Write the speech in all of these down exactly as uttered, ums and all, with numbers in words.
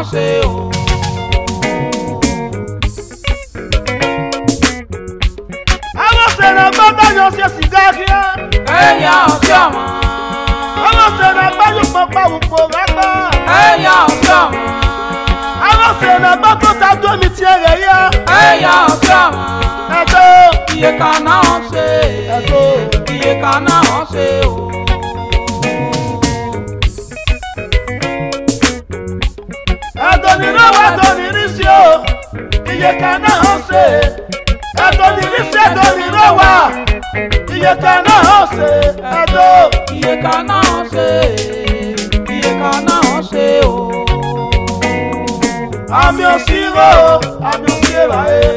ṣe o. Àwọn sẹ̀rẹ̀ gbọ́dọ̀ yọ ṣe sìgá kíá. Ẹ̀yà ọ̀sẹ̀ ọ̀mọ́. Àwọn sẹ̀rẹ̀ gbọ́dọ̀ pọ̀pọ̀ òpó rágbá. Ẹ̀yà ọ̀sẹ̀ ọ̀mọ́. Àwọn sẹ̀rẹ̀ gbọ́dọ̀ tajú omi ti ẹ̀rẹ̀ yá. Ẹ̀yà ọ̀sẹ̀ ọ̀mọ́. Ẹ̀dọ́. Iye kan náà ṣe. Ẹ̀dọ́. Iye kan náà ṣe o. Ẹ̀dọ́ ni lọ́wọ́ ẹ̀dọ́ ni rí sí o. Iye kan náà ṣe. Ẹ̀dọ́ ni rí sí ẹ̀dọ́ ni lọ́wọ́. Iye kan náà ṣe. Ẹ̀dọ́. Iye kan náà ṣe. Iye kan náà ṣe o. Àmì òsìrò, àmì òsìrà ẹ̀.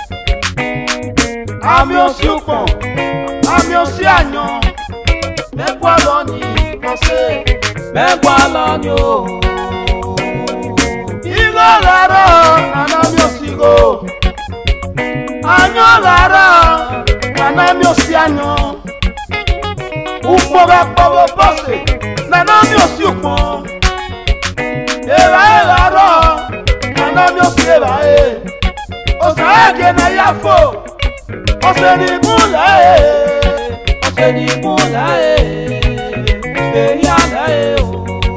Àmì òsì òpọ̀n, àmì òsì àyàn. Mẹ́gbàá lọ ní ọ̀sẹ̀. Mẹ́gbàá lọ ní o. Ìgò rárá, nànà mi òsìrò. Àyàn rárá, nànà mi òsì àyàn. Ùpọ̀ bẹ pọ̀wọ̀ bọ́sẹ̀, nànà mi òsì òpọ̀n. Èrà ẹ̀ rárá, nànà mi òsì èrà ẹ̀. Ọ̀sẹ̀ ẹ̀gẹ̀ náà yà fò. Ọ̀sẹ̀ ní ìmúlẹ̀ ẹ̀. Ọ̀sẹ̀ ní ìmúlẹ̀ ẹ̀. Èyí àlẹ́ ẹ̀ o.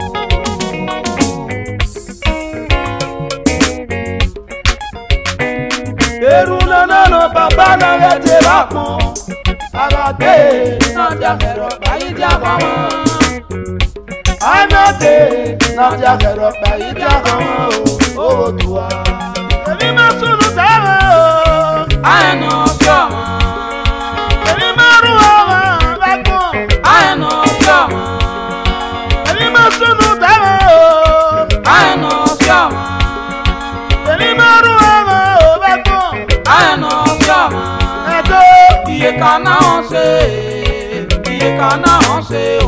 Eru nana no baba na rete bakon. Agade na diakero bayi diakama. Agade na diakero bayi diakama o Oòduà. Èmi máa sunu dára o. Àyànà ọ̀ṣọ́mọ. Èmi máa rú ọmọ bakon. Àyànà ọ̀ṣọ́mọ. Èmi máa sunu dára o. Àyànà ọ̀ṣọ́mọ. Èmi máa rú ọmọ bakon. Àyànà ọ̀ṣọ́mọ. Ẹ̀dọ́. Iye kan náà ṣe. Iye kan náà ṣe o.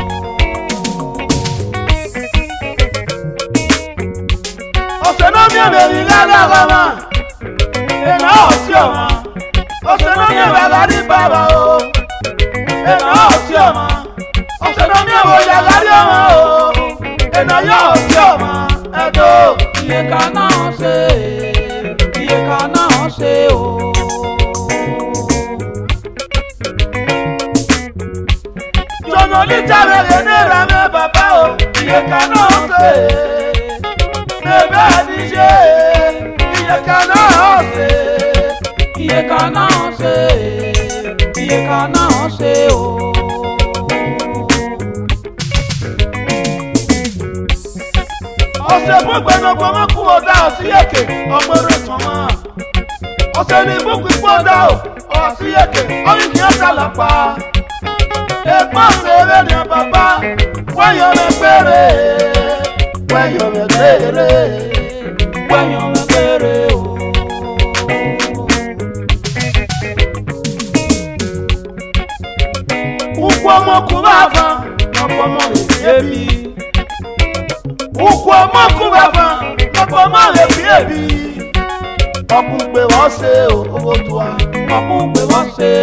Ọ̀sẹ̀ náà mi ò lè rí rárá rárá. Ẹ̀nà ọ̀sí ọ̀mà. Ọ̀sẹ̀ náà mi ò bá lárí bàbá o. Ẹ̀nà ọ̀sí ọ̀mà. Ọ̀sẹ̀ náà mi ò wò yà lárí ọmọ o. Ẹ̀nà yóò ọ̀sí ọ̀mà. Ẹ̀dọ́. Iye kan náà ṣe. Iye kan náà ṣe o. Jọ̀nà níta rẹ̀ ní ìrànlẹ́ bàbá o. Iye kan náà ṣe. Bẹ́ẹ̀ ni ṣe. Iye kan náà ṣe. Iye kan náà ṣe. Iye kan náà ṣe o. Ọ̀sẹ̀ gbogbo ẹnọgbọ wọn kú ọdá ọsí èké ọmọ rẹ tán wọn. Ọ̀sẹ̀ ní gbogbo ipò ọdá ọsí èké ọyìn kí ọ̀sà lápá. Èpọ̀ ṣeré ní bàbá wáyọ̀ rẹ̀ péré wáyọ̀ rẹ̀ péré Wáyọ̀ rẹ̀ péré o. Ukwu ọmọkùnrin àfọn ọ̀pọ̀ ọmọ rẹ̀ fi èbí. Ukwu ọmọkùnrin àfọn ọ̀pọ̀ ọmọ rẹ̀ fi èbí. Ọkùn pé wọ́n ṣe Oòduà. Ọkùn pé wọ́n ṣe.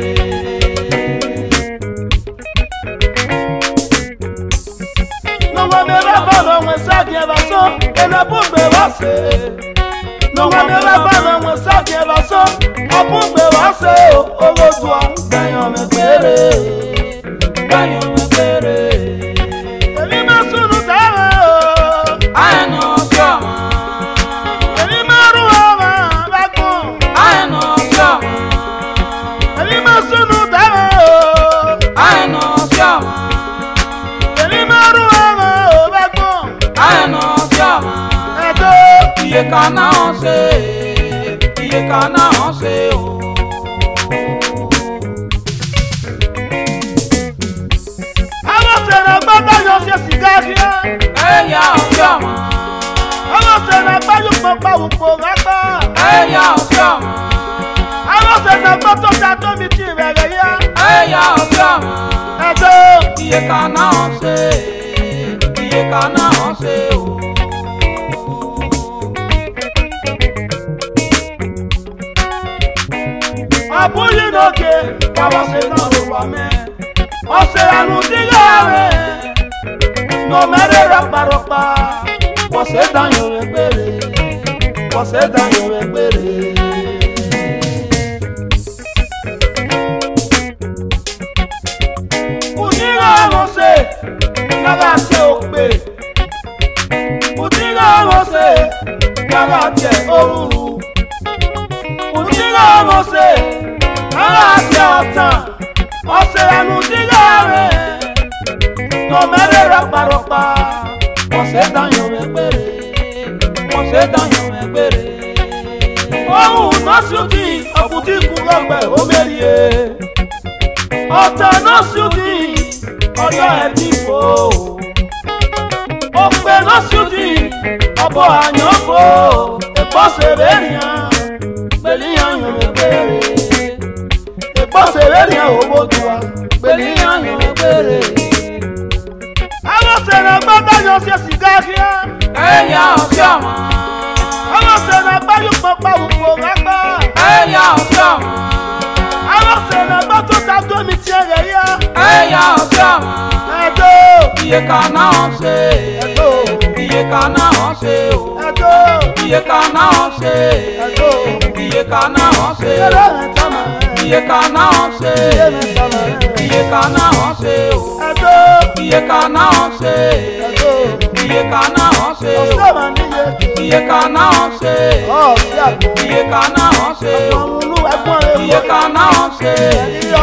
Nọ̀wọ́ mi rẹ̀ bọ̀ lọ́wọ́ sáàkì ẹ̀bà sọ, ẹ̀nà bùn pé wọ́n ṣe. Nọ̀wọ́ mi rẹ̀ bọ̀ lọ́wọ́ sáàkì ẹ̀bà sọ, ọkùn pé wọ́n ṣe Oòduà. Gbẹ̀yàn mi péré. Gbẹ̀yàn mi péré. Èmi máa sunu dára o. Àyànà ọ̀ṣọ́mọ. Èmi máa rú ọmọ bakun. Àyànà ọ̀ṣọ́mọ. Èmi máa sunu dára o. Àyànà ọ̀ṣọ́mọ. Èmi máa rú ọmọ bakun. Àyànà ọ̀ṣọ́mọ. Ẹ̀dọ́. Iye kan náà ṣe. Iye kan náà ṣe o. Àwọn sẹ̀rẹ̀ gbọ́dọ̀ yọ ṣe sìgá kíá. Ẹ̀yà ọ̀ṣọ́mọ. Àwọn sẹ̀rẹ̀ gbọ́dọ̀ pọ̀pọ̀ òpó rágbá. Ẹ̀yà ọ̀ṣọ́mọ. Àwọn sẹ̀rẹ̀ gbọ́dọ̀ ta tómi ti rẹ̀rẹ̀ yá. Ẹ̀yà ọ̀ṣọ́mọ. Ẹ̀dọ́. Iye kan náà ṣe. Iye kan náà ṣe o. Abúlé n'oge káwọn ṣe náà ló wà mẹ́. Ọ̀sẹ̀ àrùn dígà rẹ̀ n'omẹ́rẹ́ rọ̀pàrọ̀pà. Você danho me bere, você danho me bere. Udiga você, naga se okpe. Udiga você, naga te oru. Udiga você, naga te otan. Ose anu diga re, no me re ropa ropa. Você danho me bere, você danho me bere. Oh, nosso ti, abuti kulogbe omerie. Ota nosso ti, oyo edipo. Ope nosso ti, obo anyofo. Epo severia, belian yo me bere. Epo severia obo tua, belian yo me bere. Àwọn sẹ̀nà gbọ́dọ̀ yọ sí sìgáàfíà. Ẹ̀yà ọ̀sẹ̀ ọ̀mọ́. Àwọn sẹ̀nà gbọ́dọ̀ pọ̀pọ̀ òpó rágbá. Ẹ̀yà ọ̀sẹ̀ ọ̀mọ́. Àwọn sẹ̀nà gbọ́dọ̀ ta gómi tí ẹ̀rẹ̀ yá. Ẹ̀yà ọ̀sẹ̀ ọ̀mọ́. Ẹ̀dọ́. Iye kan náà ń ṣe. Ẹ̀dọ́. Iye kan náà ń ṣe o. Ẹ̀dọ́. Iye kan náà ń ṣe. Ẹ̀dọ́. Iye kan náà ń ṣe. Ẹ̀rọ rẹ̀ tọ́mọ. Iye kan náà ń ṣe. Iye kan náà ń ṣe o. Ẹ̀dọ́. Iye kan náà ń ṣe. Ẹ̀dọ́. Iye kan náà ń ṣe o. Ọ̀sẹ̀ mà níye kè. Iye kan náà ń ṣe. Ọ̀sẹ̀ àgbò. Iye kan náà ń ṣe o. Ọ̀pọ̀ olú ẹ̀gbọ́n rẹ̀ Iye kan náà ń ṣe. Ẹ̀yọ́